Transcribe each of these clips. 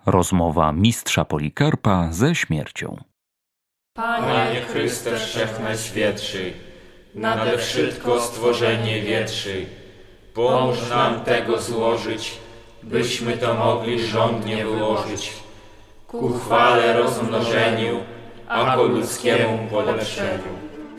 Rozmowa mistrza Polikarpa ze śmiercią. Panie Chryste Wszechnajświętszy, nade wszystko stworzenie wietrzy, pomóż nam tego złożyć, byśmy to mogli żądnie wyłożyć, ku chwale rozmnożeniu, a ku ludzkiemu polepszeniu.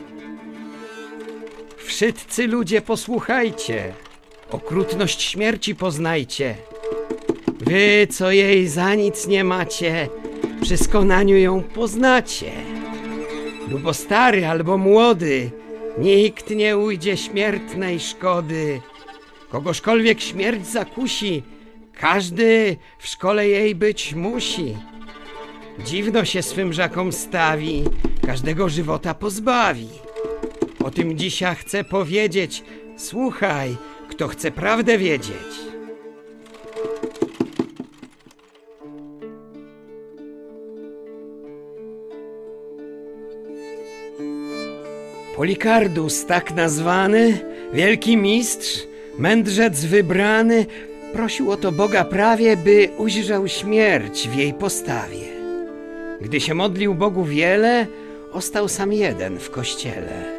Wszyscy ludzie posłuchajcie, okrutność śmierci poznajcie. Wy, co jej za nic nie macie, przy skonaniu ją poznacie. Lubo stary albo młody, nikt nie ujdzie śmiertnej szkody. Kogożkolwiek śmierć zakusi, każdy w szkole jej być musi. Dziwno się swym żakom stawi, każdego żywota pozbawi. O tym dzisiaj chcę powiedzieć, słuchaj, kto chce prawdę wiedzieć. Polikardus, tak nazwany, wielki mistrz, mędrzec wybrany, prosił o to Boga prawie, by ujrzał śmierć w jej postawie. Gdy się modlił Bogu wiele, ostał sam jeden w kościele.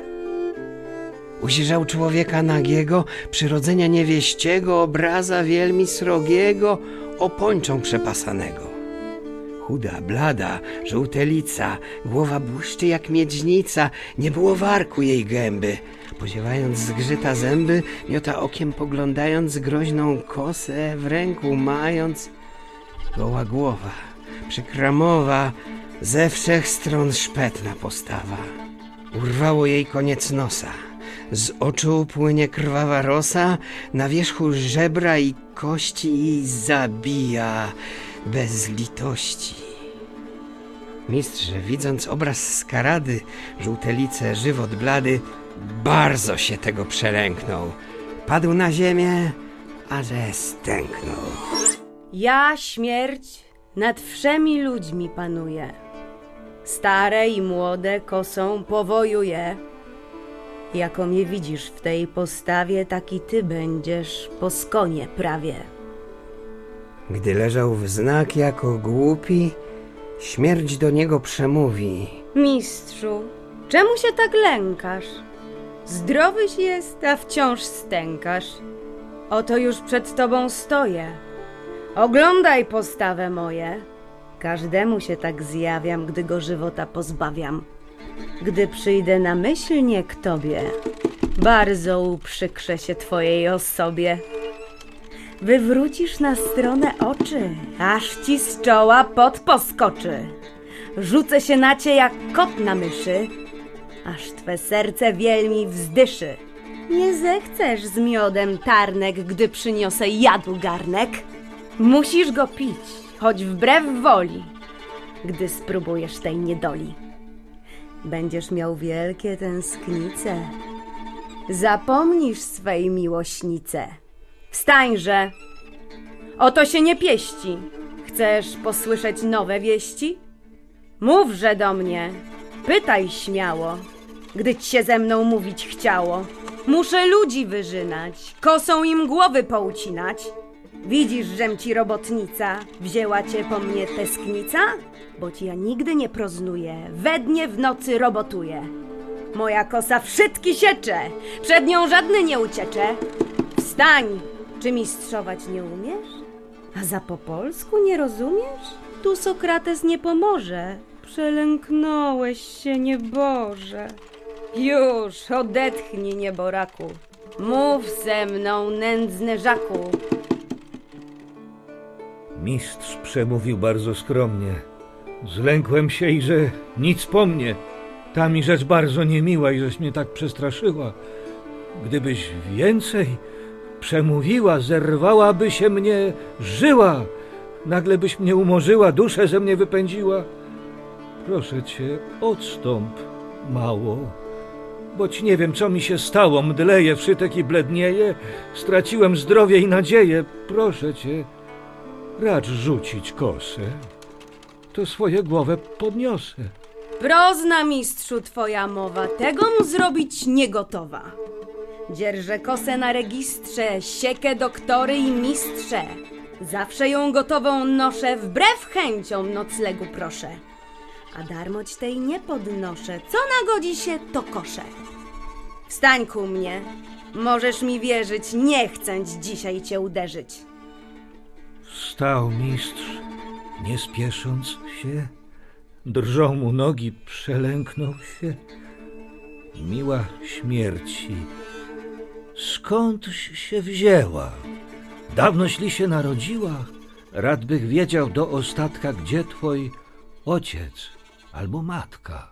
Ujrzał człowieka nagiego, przyrodzenia niewieściego, obraza wielmi srogiego, opończą przepasanego. Chuda, blada, żółtelica, głowa błyszczy jak miedźnica, nie było warku jej gęby. Poziewając zgrzyta zęby, miota okiem poglądając, groźną kosę w ręku mając. Goła głowa, przykra mowa, ze wszech stron szpetna postawa. Urwało jej koniec nosa, z oczu płynie krwawa rosa, na wierzchu żebra i kości i zabija bez litości. Mistrz, widząc obraz skarady, żółtelice, żywot blady, bardzo się tego przelęknął. Padł na ziemię, a że stęknął. Ja, śmierć, nad wszemi ludźmi panuję. Stare i młode kosą powojuję. Jako mnie widzisz w tej postawie, taki ty będziesz po skonie prawie. Gdy leżał w znak jako głupi, śmierć do niego przemówi. Mistrzu, czemu się tak lękasz? Zdrowyś jest, a wciąż stękasz. Oto już przed tobą stoję. Oglądaj postawę moje. Każdemu się tak zjawiam, gdy go żywota pozbawiam. Gdy przyjdę namyślnie k tobie, bardzo uprzykrzę się twojej osobie. Wywrócisz na stronę oczy, aż ci z czoła pot poskoczy. Rzucę się na cię jak kot na myszy, aż twe serce wielmi wzdyszy. Nie zechcesz z miodem tarnek, gdy przyniosę jadu garnek. Musisz go pić, choć wbrew woli, gdy spróbujesz tej niedoli. Będziesz miał wielkie tęsknice, zapomnisz swej miłośnice. Wstańże, oto się nie pieści. Chcesz posłyszeć nowe wieści? Mówże do mnie, pytaj śmiało, gdy ci się ze mną mówić chciało. Muszę ludzi wyżynać, kosą im głowy poucinać. Widzisz, żem ci robotnica, wzięła cię po mnie tęsknica? Bo ci ja nigdy nie proznuję, we dnie w nocy robotuję. Moja kosa wszystki siecze, przed nią żadny nie uciecze. Wstań, czy mistrzować nie umiesz? A za po polsku nie rozumiesz? Tu Sokrates nie pomoże, przelęknąłeś się, nieboże. Już, odetchnij, nieboraku, mów ze mną, nędzny żaku. Mistrz przemówił bardzo skromnie. Zlękłem się i że nic po mnie. Ta mi rzecz bardzo niemiła i żeś mnie tak przestraszyła. Gdybyś więcej przemówiła, zerwałaby się mnie żyła. Nagle byś mnie umorzyła, duszę ze mnie wypędziła. Proszę cię, odstąp mało, boć nie wiem, co mi się stało. Mdleję, wszytek i blednieję. Straciłem zdrowie i nadzieję. Proszę cię, racz rzucić kosę, to swoje głowę podniosę. Prozna, mistrzu, twoja mowa, tego mu zrobić nie gotowa. Dzierżę kosę na registrze, siekę doktory i mistrze. Zawsze ją gotową noszę, wbrew chęciom noclegu proszę. A darmoć tej nie podnoszę, co nagodzi się, to koszę. Wstań ku mnie, możesz mi wierzyć, nie chcę dzisiaj cię uderzyć. Wstał mistrz, nie spiesząc się, drżą mu nogi, przelęknął się. Miła śmierci, skądś się wzięła? Dawnoś się narodziła? Rad bych wiedział do ostatka, gdzie twój ojciec albo matka.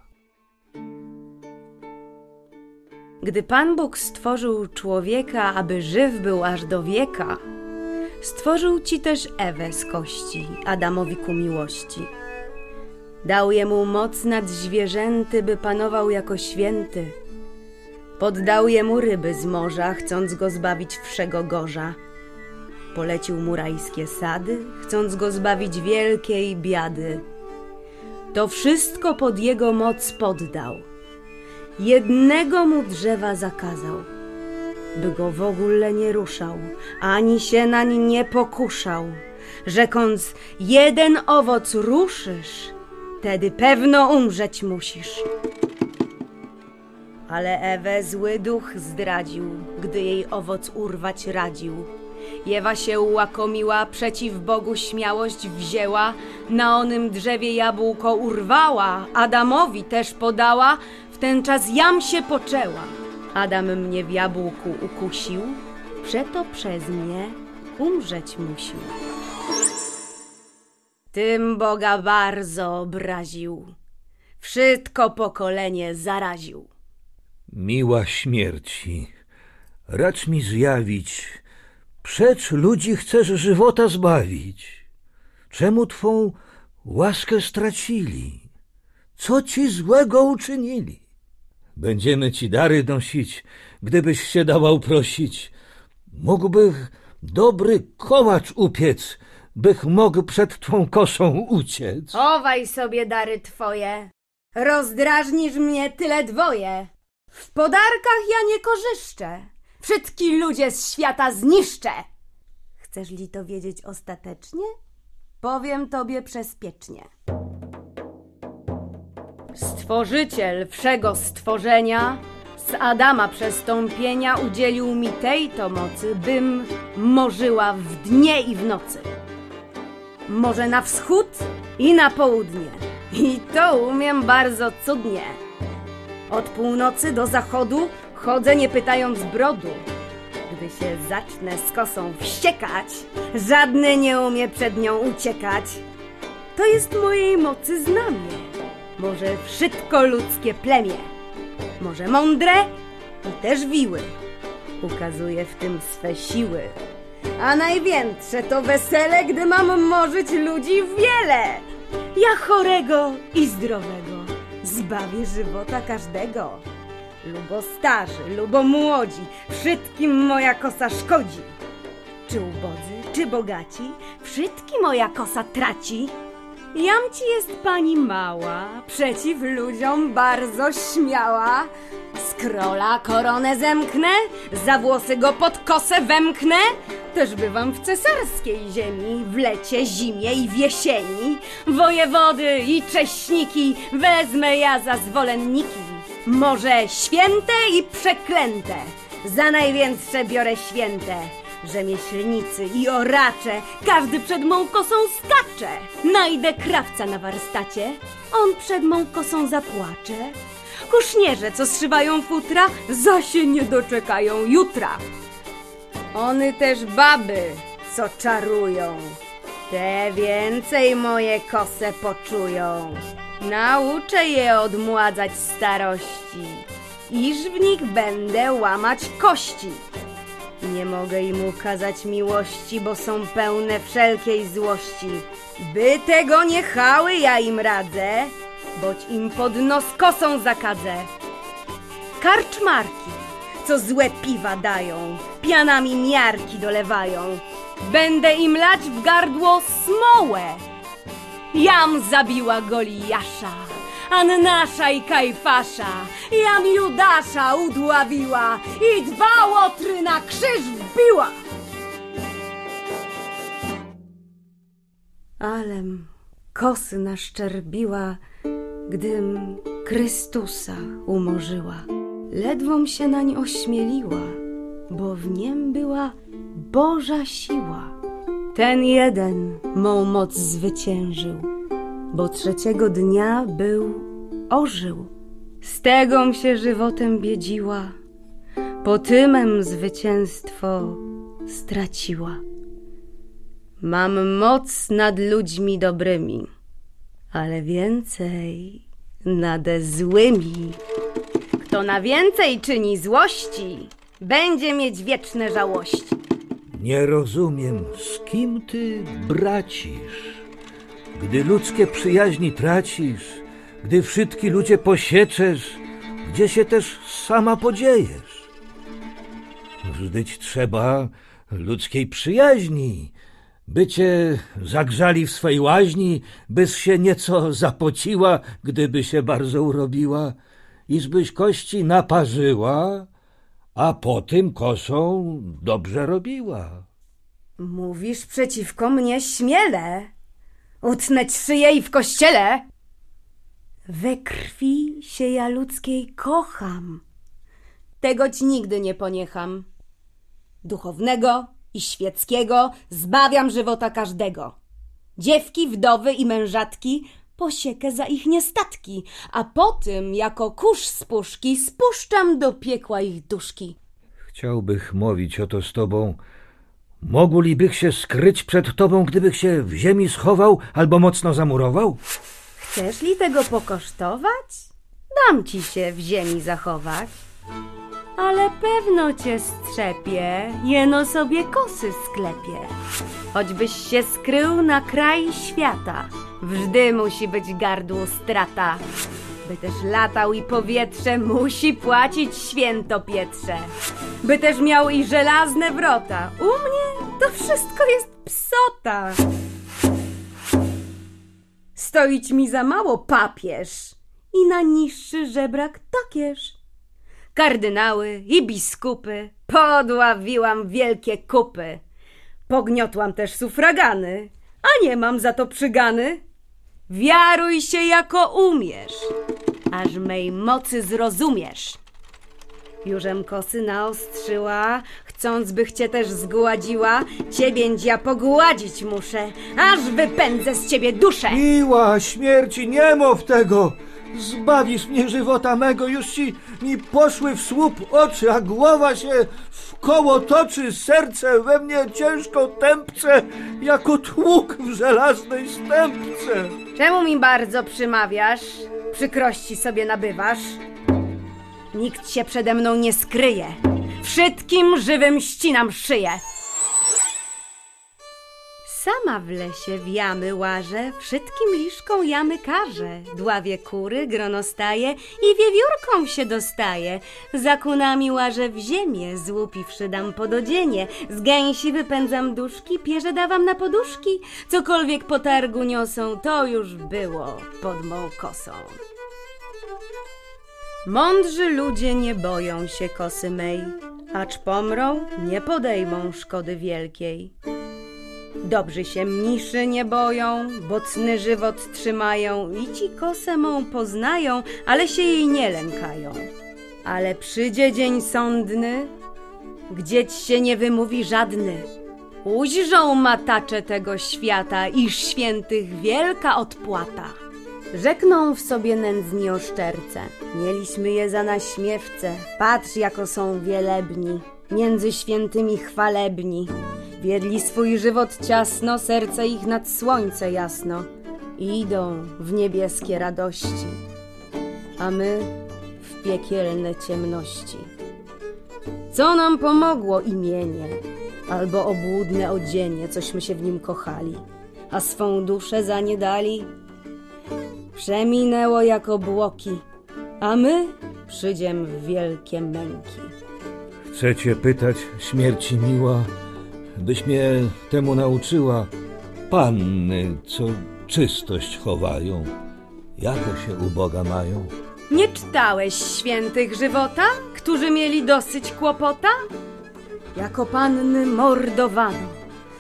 Gdy Pan Bóg stworzył człowieka, aby żyw był aż do wieka, stworzył ci też Ewę z kości, Adamowi ku miłości. Dał jemu moc nad zwierzęty, by panował jako święty. Poddał jemu ryby z morza, chcąc go zbawić wszego gorza. Polecił mu rajskie sady, chcąc go zbawić wielkiej biady. To wszystko pod jego moc poddał. Jednego mu drzewa zakazał, by go w ogóle nie ruszał, ani się nań nie pokuszał, rzekąc, jeden owoc ruszysz, wtedy pewno umrzeć musisz. Ale Ewę zły duch zdradził, gdy jej owoc urwać radził. Ewa się ułakomiła, przeciw Bogu śmiałość wzięła, na onym drzewie jabłko urwała, Adamowi też podała, w ten czas jam się poczęła. Adam mnie w jabłku ukusił, przeto przez mnie umrzeć musił. Tym Boga bardzo obraził, wszystko pokolenie zaraził. Miła śmierci, racz mi zjawić, przecz ludzi chcesz żywota zbawić. Czemu twą łaskę stracili? Co ci złego uczynili? Będziemy ci dary nosić, gdybyś się dawał prosić. Mógłbych dobry kołacz upiec, bych mógł przed twą kosą uciec. Chowaj sobie dary twoje, rozdrażnisz mnie tyle dwoje. W podarkach ja nie korzyszczę, wszystki ludzie z świata zniszczę. Chcesz li to wiedzieć ostatecznie? Powiem tobie przezpiecznie. Stworzyciel wszego stworzenia z Adama przestąpienia udzielił mi tej to mocy, bym morzyła w dnie i w nocy. Może na wschód i na południe, i to umiem bardzo cudnie. Od północy do zachodu chodzę nie pytając brodu. Gdy się zacznę z kosą wściekać, żadne nie umie przed nią uciekać. To jest mojej mocy znamie, może wszystko ludzkie plemię, może mądre i też wiły, ukazuje w tym swe siły. A największe to wesele, gdy mam morzyć ludzi wiele. Ja chorego i zdrowego zbawię żywota każdego. Lubo starzy, lubo młodzi, wszystkim moja kosa szkodzi. Czy ubodzy, czy bogaci, wszystkim moja kosa traci. Jam ci jest pani mała, przeciw ludziom bardzo śmiała. Z króla koronę zemknę, za włosy go pod kosę wemknę. Też bywam w cesarskiej ziemi, w lecie, zimie i w jesieni. Wojewody i cześniki wezmę ja za zwolenniki. Może święte i przeklęte, za największe biorę święte. Rzemieślnicy i oracze, każdy przed mą kosą skacze. Najdę krawca na warsztacie, on przed mą kosą zapłacze. Kuśnierze, co zszywają futra, za się nie doczekają jutra. Ony też baby, co czarują, te więcej moje kose poczują. Nauczę je odmładzać starości, iż w nich będę łamać kości. Nie mogę im ukazać miłości, bo są pełne wszelkiej złości. By tego nie chały, ja im radzę, boć im pod nos kosą zakadzę. Karczmarki, co złe piwa dają, pianami miarki dolewają, będę im lać w gardło smołę. Jam zabiła Goliasza, Annasza i Kajfasza, jam Judasza udławiła i 2 łotry na krzyż wbiła. alem kosy naszczerbiła, gdym Chrystusa umorzyła. Ledwom się nań ośmieliła, bo w niem była Boża siła. Ten jeden mą moc zwyciężył, bo trzeciego dnia ożył. Z tegom się żywotem biedziła, po tymem zwycięstwo straciła. Mam moc nad ludźmi dobrymi, ale więcej nade złymi. Kto na więcej czyni złości, będzie mieć wieczne żałości. Nie rozumiem, z kim ty bracisz, gdy ludzkie przyjaźni tracisz, gdy wszystki ludzie posieczesz, gdzie się też sama podziejesz. Wzdyć trzeba ludzkiej przyjaźni, by cię zagrzali w swej łaźni, byś się nieco zapociła, gdyby się bardzo urobiła, iżbyś kości naparzyła, a po tym kosą dobrze robiła. Mówisz przeciwko mnie śmiele, utnę ci szyję i w kościele. We krwi się ja ludzkiej kocham, tego ci nigdy nie poniecham. Duchownego i świeckiego zbawiam żywota każdego. Dziewki, wdowy i mężatki posiekę za ich niestatki, a potem jako kurz z puszki spuszczam do piekła ich duszki. Chciałbych mówić o to z tobą. Mogulibych się skryć przed tobą, gdybych się w ziemi schował albo mocno zamurował? Chcesz li tego pokosztować? Dam ci się w ziemi zachować. Ale pewno cię strzepie, jeno sobie kosy sklepie. Choćbyś się skrył na kraj świata, wżdy musi być gardłu strata. By też latał i powietrze musi płacić święto Pietrze. By też miał i żelazne wrota. U mnie to wszystko jest psota. Stoić mi za mało papież i na niższy żebrak takież. Kardynały i biskupy podławiłam wielkie kupy. Pogniotłam też sufragany, a nie mam za to przygany. Wiaruj się jako umiesz, aż mej mocy zrozumiesz. Jużem kosy naostrzyła, chcąc bych cię też zgładziła, ciebieńć ja pogładzić muszę, aż wypędzę z ciebie duszę. Miła śmierci, nie mów tego! Zbawisz mnie żywota mego, już ci mi poszły w słup oczy, a głowa się w koło toczy, serce we mnie ciężko tępce, jako tłuk w żelaznej stępce. Czemu mi bardzo przymawiasz? Przykrości sobie nabywasz? Nikt się przede mną nie skryje. Wszystkim żywym ścinam szyję. Sama w lesie w jamy łażę, wszystkim liszką jamy karzę. Dławię kury, grono staje i wiewiórką się dostaje. Za kunami łażę w ziemię, złupiwszy dam pododzienie. Z gęsi wypędzam duszki, pierze dawam na poduszki. Cokolwiek po targu niosą, to już było pod mą kosą. Mądrzy ludzie nie boją się kosy mej, acz pomrą, nie podejmą szkody wielkiej. Dobrzy się mniszy nie boją, bo cny żywot trzymają i ci kosę mą poznają, ale się jej nie lękają. Ale przyjdzie dzień sądny, gdzie ci się nie wymówi żadny. Ujrzą matacze tego świata, iż świętych wielka odpłata. Rzekną w sobie nędzni oszczerce, mieliśmy je za naśmiewce, patrz jako są wielebni, między świętymi chwalebni. Wiedli swój żywot ciasno, serce ich nad słońce jasno. Idą w niebieskie radości, a my w piekielne ciemności. Co nam pomogło imienie, albo obłudne odzienie, cośmy się w nim kochali, a swą duszę za nie dali? Przeminęło jak obłoki, a my przyjdziem w wielkie męki. Chcę cię pytać, śmierci miła, byś mnie temu nauczyła. Panny, co czystość chowają, jako się u Boga mają? Nie czytałeś świętych żywota, którzy mieli dosyć kłopota? Jako panny mordowano,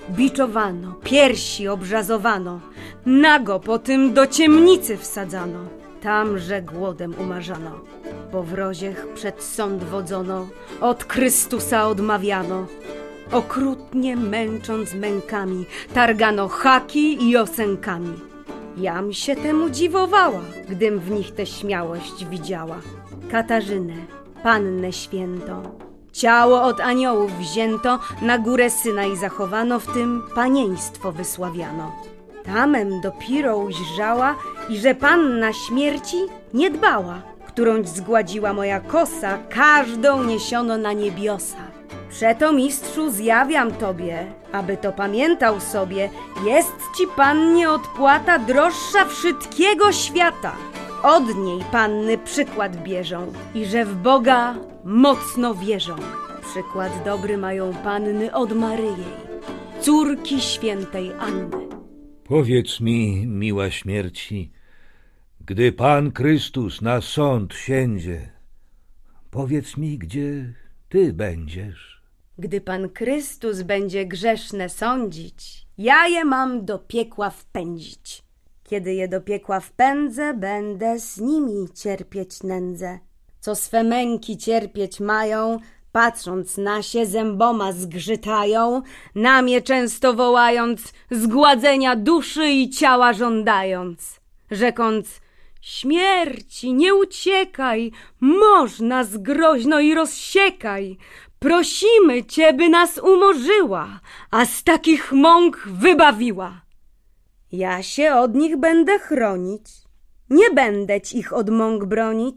Biczowano, piersi obrzazowano, nago potem do ciemnicy wsadzano. Tamże głodem umarzano, bo w roziech przed sąd wodzono, od Chrystusa odmawiano. Okrutnie męcząc mękami, targano haki i osękami. Jam się temu dziwowała, gdym w nich tę śmiałość widziała. Katarzynę, Pannę Świętą, ciało od aniołów wzięto, na górę Synaj zachowano, w tym panieństwo wysławiano. Tamem dopiero ujrzała, i że Panna śmierci nie dbała, którąć zgładziła moja kosa, każdą niesiono na niebiosa. Przeto, mistrzu, zjawiam tobie, aby to pamiętał sobie, jest ci, Pannie, odpłata droższa wszystkiego świata. Od niej panny przykład bierzą i że w Boga mocno wierzą. Przykład dobry mają panny od Maryi, córki świętej Anny. Powiedz mi, miła śmierci, gdy Pan Chrystus na sąd siędzie, powiedz mi, gdzie ty będziesz. Gdy Pan Chrystus będzie grzeszne sądzić, ja je mam do piekła wpędzić. Kiedy je do piekła wpędzę, będę z nimi cierpieć nędzę. Co swe męki cierpieć mają, patrząc na się zęboma zgrzytają, na mnie często wołając, zgładzenia duszy i ciała żądając. Rzekąc, śmierci, nie uciekaj, można zgroźno i rozsiekaj. Prosimy cię, by nas umorzyła, a z takich mąk wybawiła. Ja się od nich będę chronić, nie będę ich od mąk bronić.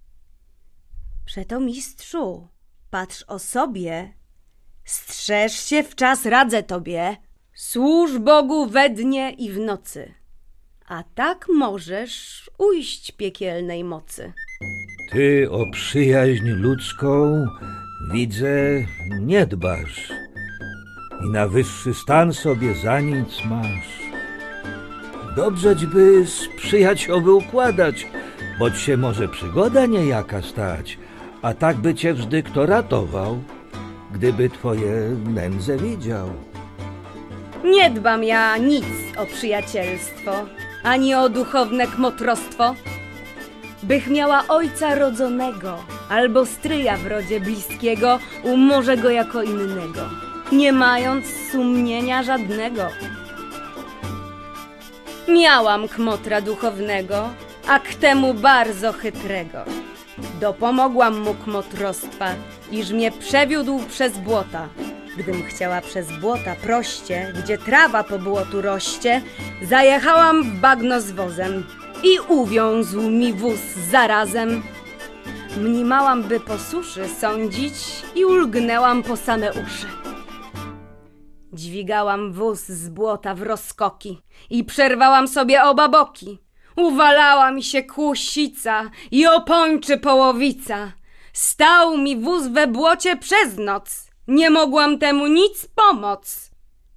Przeto, mistrzu, patrz o sobie, strzeż się w czas radzę tobie, służ Bogu we dnie i w nocy, a tak możesz ujść piekielnej mocy. Ty o przyjaźń ludzką, widzę, nie dbasz i na wyższy stan sobie za nic masz. Dobrzeć by z przyjacioły układać, boć się może przygoda niejaka stać, a tak by cię wżdy kto ratował, gdyby twoje nędze widział. Nie dbam ja nic o przyjacielstwo, ani o duchowne kmotrostwo. Bych miała ojca rodzonego, albo stryja w rodzie bliskiego, umorzę go jako innego, nie mając sumienia żadnego. Miałam kmotra duchownego, a k temu bardzo chytrego. Dopomogłam mu kmotrostwa, iż mnie przewiódł przez błota. Gdym chciała przez błota proście, gdzie trawa po błotu roście, zajechałam w bagno z wozem i uwiązł mi wóz zarazem. Mniemałam, by po suszy sądzić i ulgnęłam po same uszy. Dźwigałam wóz z błota w rozkoki i przerwałam sobie oba boki. Uwalała mi się kłusica i opończy połowica. Stał mi wóz we błocie przez noc. Nie mogłam temu nic pomóc.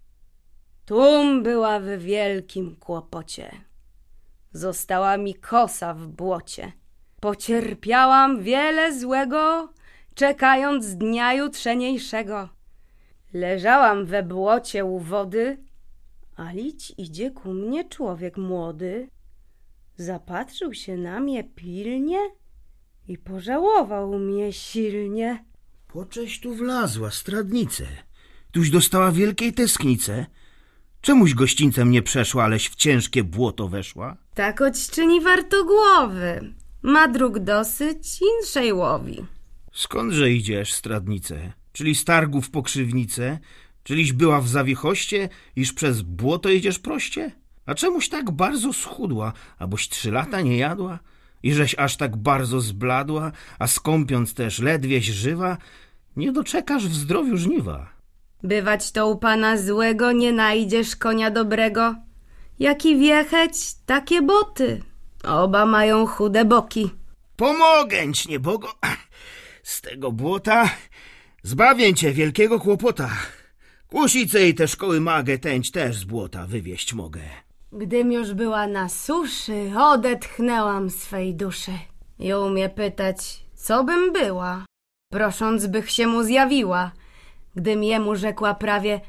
Tum była w wielkim kłopocie. Została mi kosa w błocie. Pocierpiałam wiele złego, czekając dnia jutrzeniejszego. Leżałam we błocie u wody, a lić idzie ku mnie człowiek młody. Zapatrzył się na mnie pilnie i pożałował mnie silnie. Pocześ tu wlazła, stradnice? Tuś dostała wielkiej tęsknice? Czemuś gościńcem nie przeszła, aleś w ciężkie błoto weszła? Takoć czyni warto głowy. Ma dróg dosyć, inszej łowi. Skądże idziesz, stradnice? Czyli z targów po krzywnicę? Czyliś była w zawiechoście, iż przez błoto idziesz proście? A czemuś tak bardzo schudła, aboś 3 lata nie jadła? I żeś aż tak bardzo zbladła, a skąpiąc też ledwieś żywa, nie doczekasz w zdrowiu żniwa. Bywać to u pana złego, nie najdziesz konia dobrego. Jaki wiecheć, takie boty. Oba mają chude boki. Pomogęć, niebogo, z tego błota, zbawię cię wielkiego kłopota. Kłusicę i te szkoły magę tęć też z błota wywieźć mogę. Gdym już była na suszy, odetchnęłam swej duszy. Jął mnie pytać, co bym była, prosząc, bych się mu zjawiła. Gdym jemu rzekła prawie,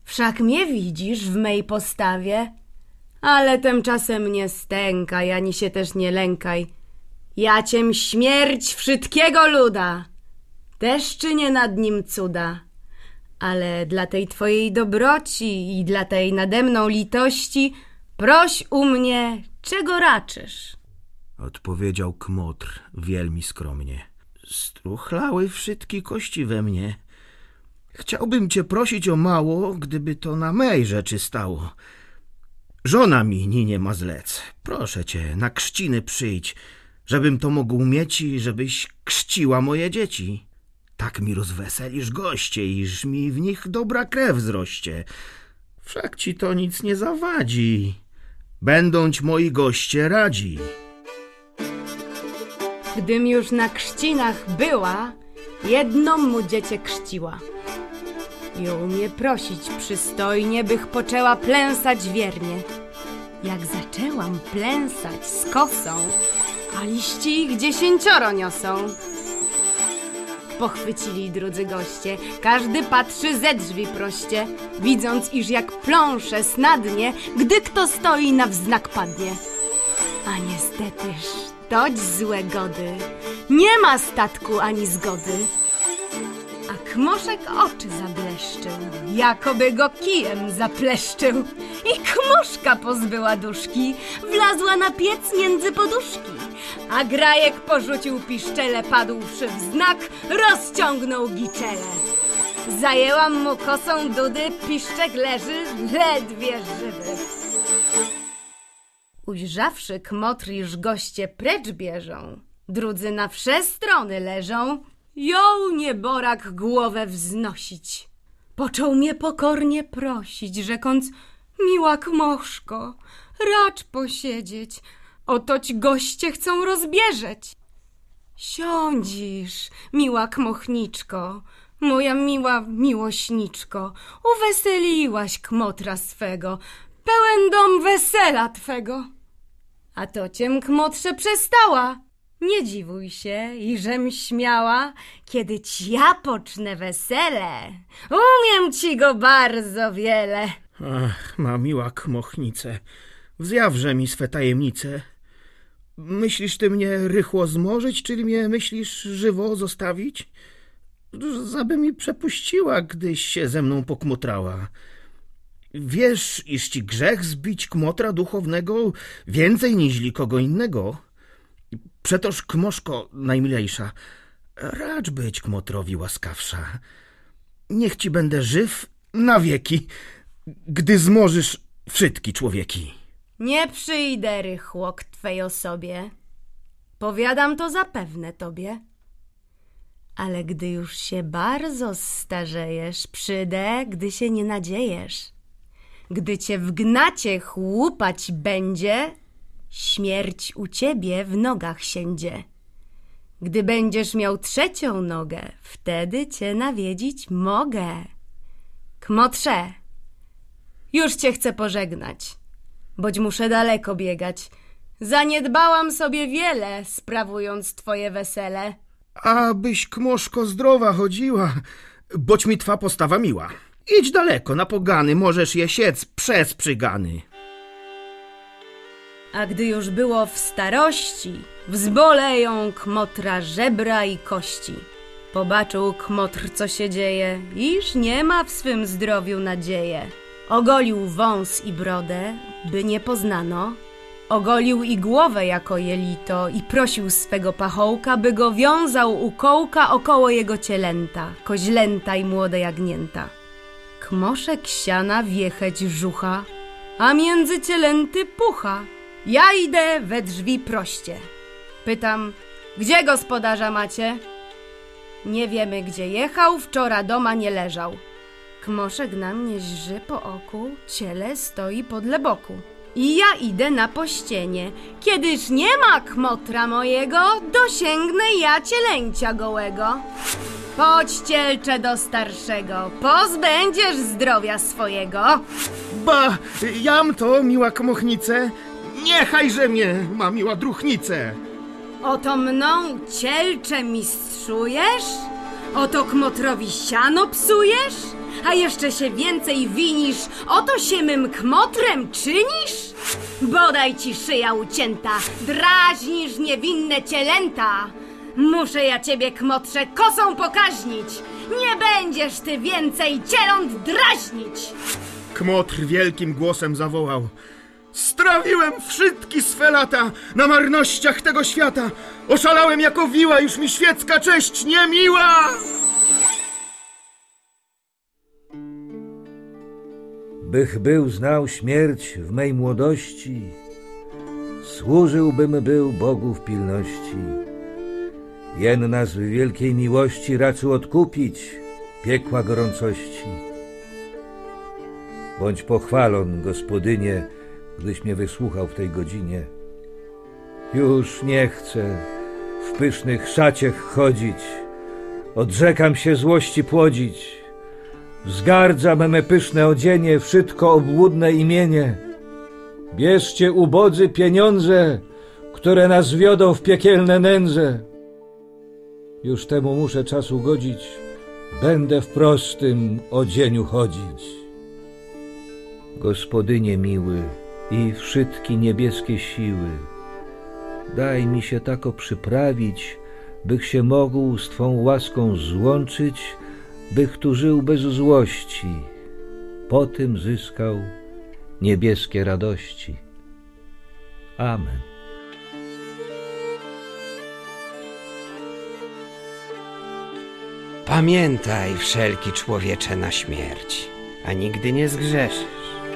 Wszak mnie widzisz w mej postawie, ale tymczasem nie stękaj, ani się też nie lękaj. Ja ciem śmierć wszystkiego luda, też czynię nad nim cuda. Ale dla tej twojej dobroci i dla tej nade mną litości proś u mnie, czego raczysz. Odpowiedział Kmotr wielmi skromnie. Struchlały wszystkie kości we mnie. Chciałbym cię prosić o mało, gdyby to na mej rzeczy stało. Żona mi ninie ma zlec. Proszę cię, na krzciny przyjdź, żebym to mógł mieć i żebyś krzciła moje dzieci. Tak mi rozweselisz goście, iż mi w nich dobra krew wzroście. Wszak ci to nic nie zawadzi. Będąć moi goście radzi. Gdym już na krzcinach była, jedną mu dziecię krzciła. Ją mnie prosić przystojnie, bych poczęła plęsać wiernie. Jak zaczęłam plęsać z kosą, a liści ich 10 niosą. Pochwycili drudzy goście, każdy patrzy ze drzwi proście, widząc, iż jak pląsze snadnie, gdy kto stoi na wznak padnie. A niestetyż, toć złe gody, nie ma statku ani zgody. A Kmoszek oczy zableszczył, jakoby go kijem zapleszczył. I Kmoszka pozbyła duszki, wlazła na piec między poduszki. A Grajek porzucił piszczele, padłszy w znak, rozciągnął giczele. Zajęłam mu kosą dudy, piszczek leży, ledwie żywy. Ujrzawszy Kmotr, iż goście precz bieżą, drudzy na wsze strony leżą, jął nieborak głowę wznosić. Począł mnie pokornie prosić, rzekąc: miła Kmoszko, racz posiedzieć, otoć goście chcą rozbieżeć. Siądzisz, miła Kmochniczko, moja miła miłośniczko, uweseliłaś Kmotra swego, pełen dom wesela twego. A to ciem, Kmotrze, przestała. Nie dziwuj się, iżem śmiała, kiedy ci ja pocznę wesele. Umiem ci go bardzo wiele. Ach, ma miła Kmochnice, wzjawże mi swe tajemnice. Myślisz ty mnie rychło zmorzyć, czyli mnie myślisz żywo zostawić? Zaby mi przepuściła, gdyś się ze mną pokmotrała. Wiesz, iż ci grzech zbić Kmotra duchownego więcej niźli kogo innego. Przetoż, Kmoszko najmilejsza, racz być Kmotrowi łaskawsza. Niech ci będę żyw na wieki, gdy zmożysz wszystki człowieki. Nie przyjdę rychło k twej osobie, powiadam to zapewne tobie. Ale gdy już się bardzo starzejesz, przyjdę, gdy się nie nadziejesz. Gdy cię w gnacie chłupać będzie, śmierć u ciebie w nogach siędzie. Gdy będziesz miał 3. nogę, wtedy cię nawiedzić mogę. Kmotrze, już cię chcę pożegnać, boć muszę daleko biegać. Zaniedbałam sobie wiele, sprawując twoje wesele. Abyś, Kmoszko, zdrowa chodziła, boć mi twa postawa miła. Idź daleko, na pogany, możesz je siec przez przygany. A gdy już było w starości, wzboleją Kmotra żebra i kości. Pobaczył Kmotr, co się dzieje, iż nie ma w swym zdrowiu nadzieję. Ogolił wąs i brodę, by nie poznano. Ogolił i głowę jako jelito i prosił swego pachołka, by go wiązał u kołka około jego cielęta, koźlęta i młode jagnięta. Kmoszek siana wiecheć żucha, a między cielęty pucha. Ja idę we drzwi proście. Pytam, gdzie gospodarza macie? Nie wiemy, gdzie jechał, wczora doma nie leżał. Kmoszek na mnie żrzy po oku, ciele stoi podle boku. I ja idę na pościenie. Kiedyż nie ma Kmotra mojego, dosięgnę ja cielęcia gołego. Chodź, cielcze, do starszego, pozbędziesz zdrowia swojego. Ba, jam to, miła Kmochnice, niechajże mnie ma miła druchnice. Oto mną, cielcze, mistrzujesz? Oto Kmotrowi siano psujesz? a jeszcze się więcej winisz, oto się mym kmotrem czynisz? Bodaj ci szyja ucięta, drażnisz niewinne cielęta. Muszę ja ciebie, kmotrze, kosą pokaźnić. Nie będziesz ty więcej cieląt drażnić. Kmotr wielkim głosem zawołał: strawiłem wszystkie swe lata na marnościach tego świata. Oszalałem jako wiła, już mi świecka cześć niemiła. Bych był znał śmierć w mej młodości, służyłbym był Bogu w pilności. Jen nas w wielkiej miłości raczył odkupić piekła gorącości. Bądź pochwalon, Gospodynie, gdyś mnie wysłuchał w tej godzinie. Już nie chcę w pysznych szaciech chodzić, odrzekam się złości płodzić. Wzgardzam me pyszne odzienie, wszystko obłudne imienie. Bierzcie, ubodzy, pieniądze, które nas wiodą w piekielne nędze. Już temu muszę czas ugodzić, będę w prostym odzieniu chodzić. Gospodynie miły i wszystkie niebieskie siły, daj mi się tako przyprawić, bych się mógł z Twą łaską złączyć, bych tu żył bez złości, po tym zyskał niebieskie radości. Amen. Pamiętaj, wszelki człowiecze, na śmierć, a nigdy nie zgrzeszysz.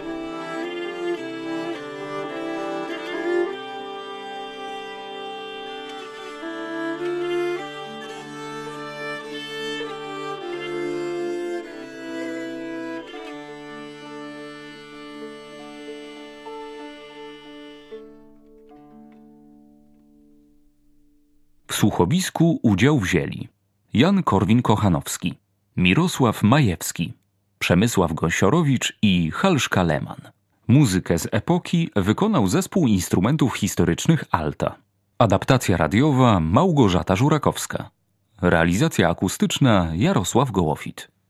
W słuchowisku udział wzięli Jan Korwin-Kochanowski, Mirosław Majewski, Przemysław Gąsiorowicz i Halszka Leman. Muzykę z epoki wykonał zespół instrumentów historycznych Alta. Adaptacja radiowa Małgorzata Żurakowska. Realizacja akustyczna Jarosław Gołofit.